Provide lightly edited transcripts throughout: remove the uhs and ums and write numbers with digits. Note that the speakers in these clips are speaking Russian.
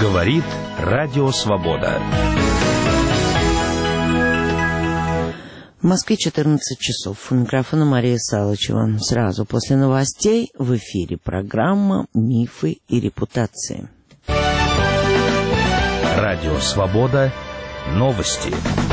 Говорит Радио Свобода. В Москве 14 часов. У микрофона Мария Салычева. Сразу после новостей в эфире программа «Мифы и репутации». Радио Свобода. Новости.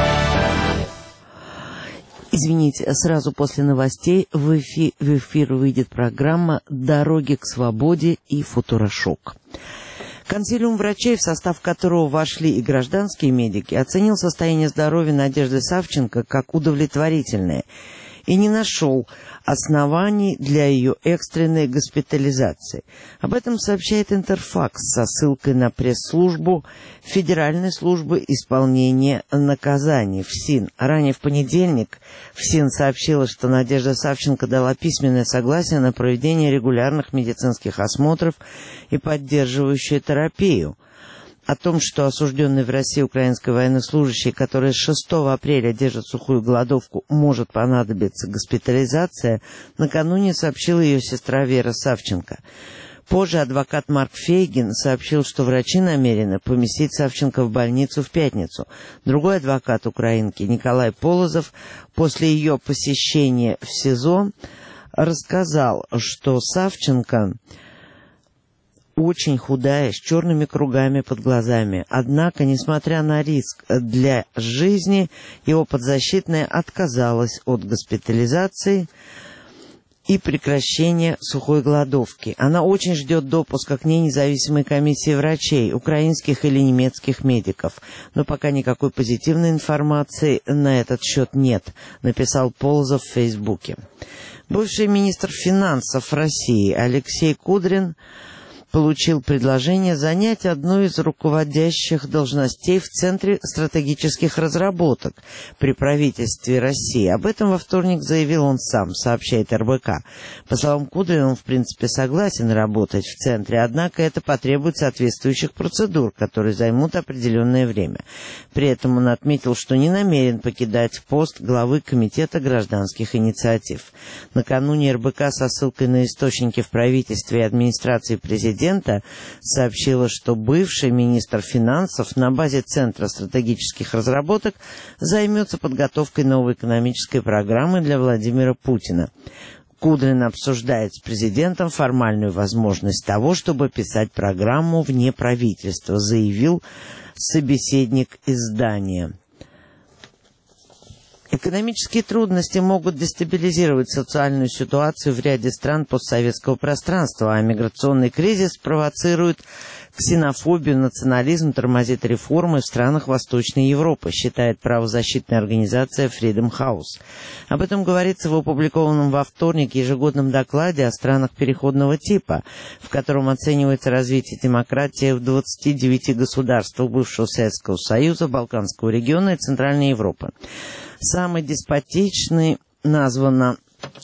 Извините, сразу после новостей в эфир выйдет программа «Дороги к свободе» и «Футурошок». Консилиум врачей, в состав которого вошли и гражданские медики, оценил состояние здоровья Надежды Савченко как удовлетворительное и не нашел оснований для ее экстренной госпитализации. Об этом сообщает Интерфакс со ссылкой на пресс-службу Федеральной службы исполнения наказаний ФСИН. Ранее в понедельник ФСИН сообщила, что Надежда Савченко дала письменное согласие на проведение регулярных медицинских осмотров и поддерживающую терапию. О том, что осужденный в России украинский военнослужащий, который с 6 апреля держит сухую голодовку, может понадобиться госпитализация, накануне сообщила ее сестра Вера Савченко. Позже адвокат Марк Фейгин сообщил, что врачи намерены поместить Савченко в больницу в пятницу. Другой адвокат украинки Николай Полозов после ее посещения в СИЗО рассказал, что Савченко очень худая, с черными кругами под глазами. Однако, несмотря на риск для жизни, его подзащитная отказалась от госпитализации и прекращения сухой голодовки. Она очень ждет допуска к ней независимой комиссии врачей, украинских или немецких медиков. Но пока никакой позитивной информации на этот счет нет, написал Полозов в Фейсбуке. Бывший министр финансов России Алексей Кудрин получил предложение занять одну из руководящих должностей в Центре стратегических разработок при правительстве России. Об этом во вторник заявил он сам, сообщает РБК. По словам Кудрина, он в принципе согласен работать в Центре, однако это потребует соответствующих процедур, которые займут определенное время. При этом он отметил, что не намерен покидать пост главы Комитета гражданских инициатив. Накануне РБК со ссылкой на источники в правительстве и администрации президента сообщила, что бывший министр финансов на базе Центра стратегических разработок займется подготовкой новой экономической программы для Владимира Путина. Кудрин обсуждает с президентом формальную возможность того, чтобы писать программу вне правительства, заявил собеседник издания. Экономические трудности могут дестабилизировать социальную ситуацию в ряде стран постсоветского пространства, а миграционный кризис провоцирует ксенофобию, национализм, тормозит реформы в странах Восточной Европы, считает правозащитная организация Freedom House. Об этом говорится в опубликованном во вторник ежегодном докладе о странах переходного типа, в котором оценивается развитие демократии в 29 государствах бывшего Советского Союза, Балканского региона и Центральной Европы. Самым деспотичным названо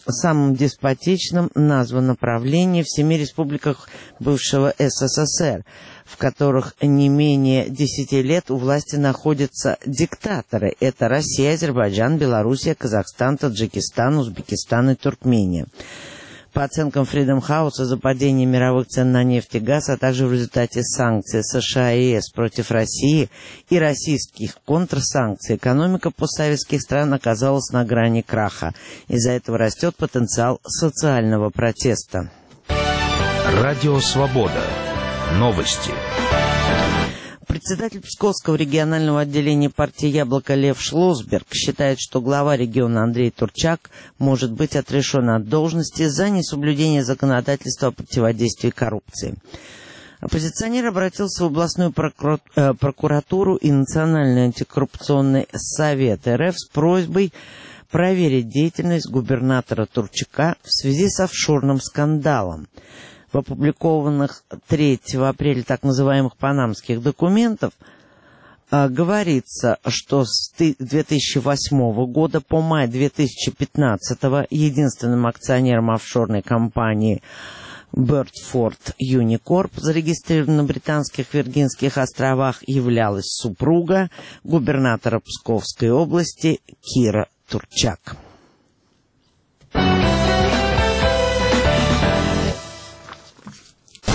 правление в 7 республиках бывшего СССР, в которых не менее 10 лет у власти находятся диктаторы. Это Россия, Азербайджан, Белоруссия, Казахстан, Таджикистан, Узбекистан и Туркмения. По оценкам Freedom House, из-за падения мировых цен на нефть и газ, а также в результате санкций США и ЕС против России и российских контрсанкций, экономика постсоветских стран оказалась на грани краха. Из-за этого растет потенциал социального протеста. Радио Свобода. Новости. Председатель Псковского регионального отделения партии «Яблоко» Лев Шлосберг считает, что глава региона Андрей Турчак может быть отрешен от должности за несоблюдение законодательства о противодействии коррупции. Оппозиционер обратился в областную прокуратуру и Национальный антикоррупционный совет РФ с просьбой проверить деятельность губернатора Турчака в связи с офшорным скандалом. В опубликованных 3 апреля так называемых панамских документов говорится, что с 2008 года по май 2015 единственным акционером офшорной компании Birdford Unicorp, зарегистрированной на британских Виргинских островах, являлась супруга губернатора Псковской области Кира Турчак.